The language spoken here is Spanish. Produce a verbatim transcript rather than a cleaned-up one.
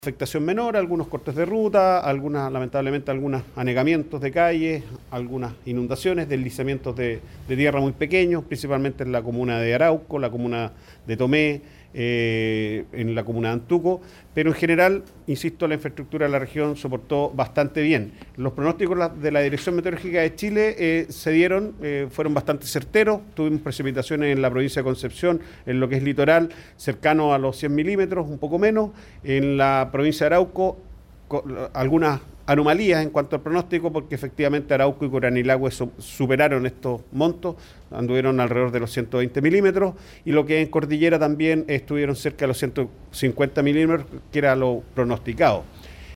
Afectación menor, algunos cortes de ruta, algunas, lamentablemente, algunos anegamientos de calles, algunas inundaciones, deslizamientos de, de tierra muy pequeños, principalmente en la comuna de Arauco, la comuna de Tomé, eh, en la comuna de Antuco, pero en general, insisto, la infraestructura de la región soportó bastante bien. Los pronósticos de la Dirección Meteorológica de Chile eh, se dieron, eh, fueron bastante certeros, tuvimos precipitaciones en la provincia de Concepción, en lo que es litoral, cercano a los cien milímetros, un poco menos, en la provincia de Arauco, algunas anomalías en cuanto al pronóstico, porque efectivamente Arauco y Curanilahue superaron estos montos, anduvieron alrededor de los ciento veinte milímetros, y lo que en Cordillera también estuvieron cerca de los ciento cincuenta milímetros, que era lo pronosticado.